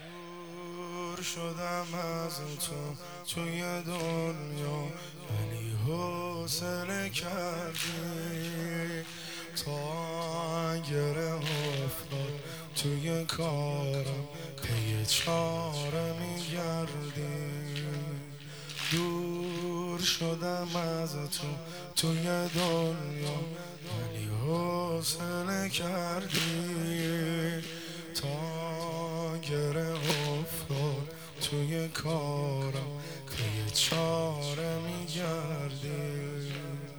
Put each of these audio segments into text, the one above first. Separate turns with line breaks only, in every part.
دور شدم از تو توی دنیا ولی حوصله کردی تا گره افتاد توی کارم پی چاره میگردی دور شدم از تو توی دنیا ولی حوصله کردی تا گره افتاد توی کارم پی چاره میگردی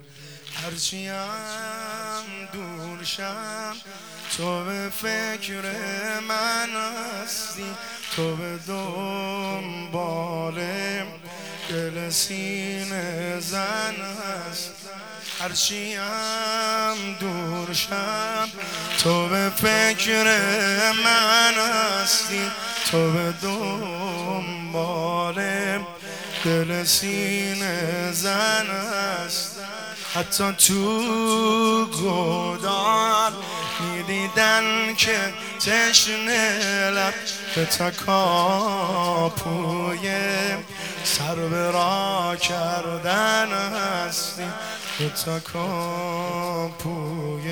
هرچیم دور شم تو به فکر من هستی تو به دنبال دل سینه زن هست هرچیم دور شم تو به فکر من هستی تو به دنبال دل سینه زن هست حتی تو گودال میدیدن که تشنه لب به تکاپوی سر به راه کردن هستی به تکاپوی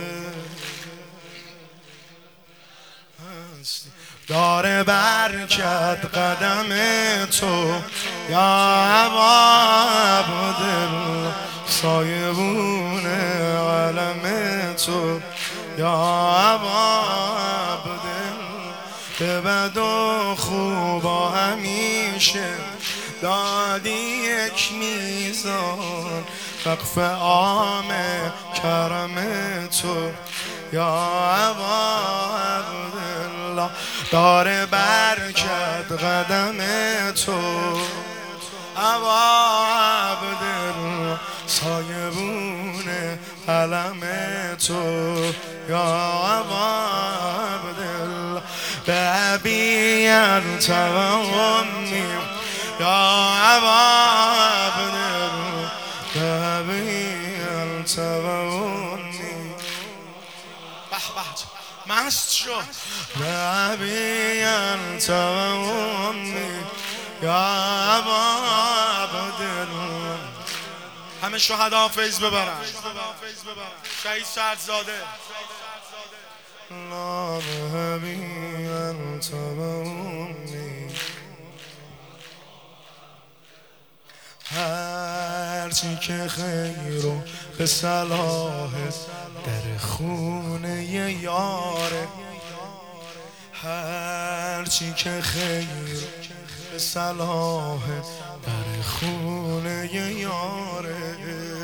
هستی داره برکت قدم تو یا عبدالله سایبون علم تو یا عبدالله به بد و خوبا همیشه دادی یک میزان وقف عام کرم تو یا عبدالله داره برکت قدم تو عبدالله سایبون علم تو یا عبدالله به ابی انت و امی یا عبدالله به ابی انت و امی مست شو به ابی انت و امی یا عبدالله همه شهدا فیض ببرن شهید سعدزاده لا ذهبی انت و امی هرچی که خیر و به صلاح در خونه یاره هرچی که خیر به صلاح در خونه یاره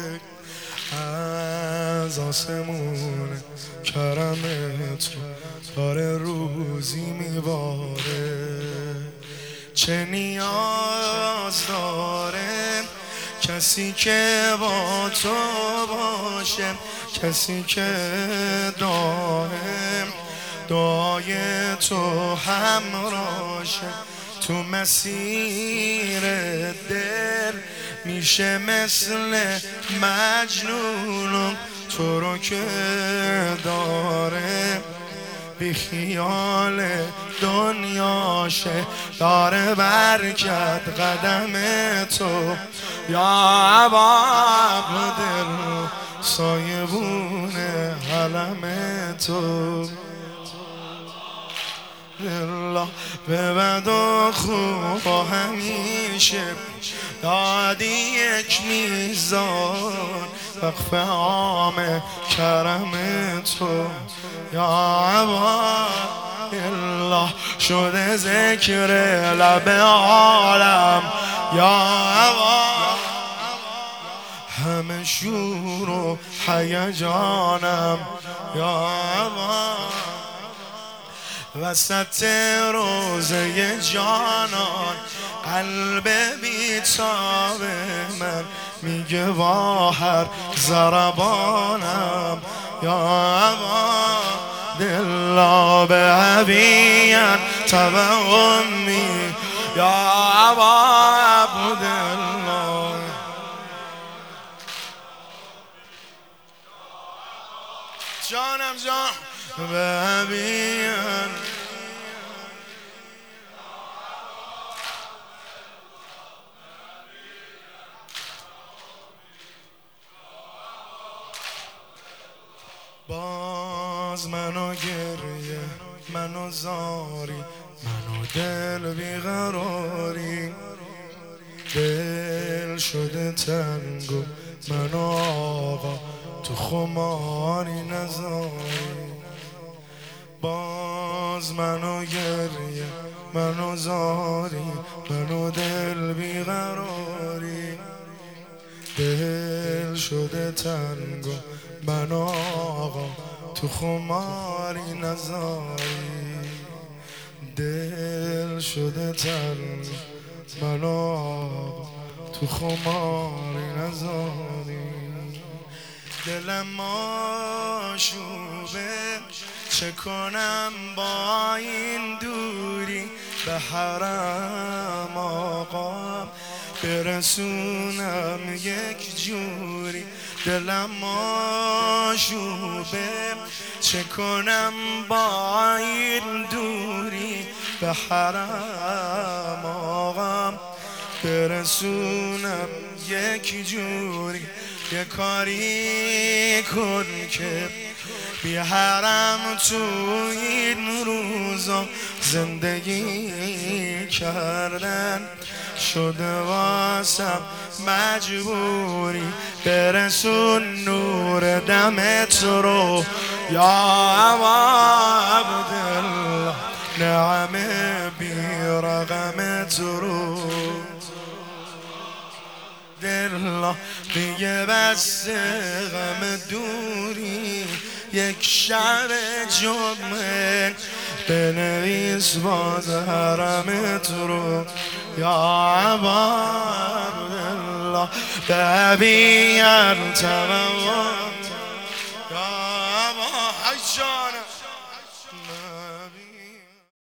از آسمون کرم تو داره روزی میباره چه نیاز داره کسی که با تو باشه کسی که دائم دعای تو همراشه تو مسیر دل میشه مثل مجنون تو رو که داره بی خیال دنیاشه داره برکت قدم تو یا عبدالله سایبون علم تو الله به بد و خوب و همیشه دادی یک میزان وقف عام کرم تو یا عبدالله شده ذکر لب عالم یا عبدالله همه شور و هیجانم یا عبدالله وسط روزه جانان قلب بیتاب من میگه وا هر ضربانم یا عبدالله به ابی انت و امی یا عبدالله جانم جان به ابی باز منو گریه منو زاری منو دل بیقراری دل شده تنگ و منو آقا تو خماری نذاری باز منو گریه منو زاری منو دل بیقراری دل شده تنگ و منو آقا تو خماری نذاری دل شده تنگ منو آقا تو خماری نذاری دلم آشوبه چه کنم با این دوری به حرم آقا برسونم یک جوری دلم آشوبه چه کنم با این دوری به حرم آقا برسونم یک جوری یه کاری کن که بی حرم تو این روزا زندگی کردن شده واسم مجبوری برسون نور دمت رو یا عبدالله نعمه بی رقمت رو دل دیگه بس غم دوری یک شب جمعه بنویس باز حرمت رو یا عبدالله ببین تمام یا عبا حجانه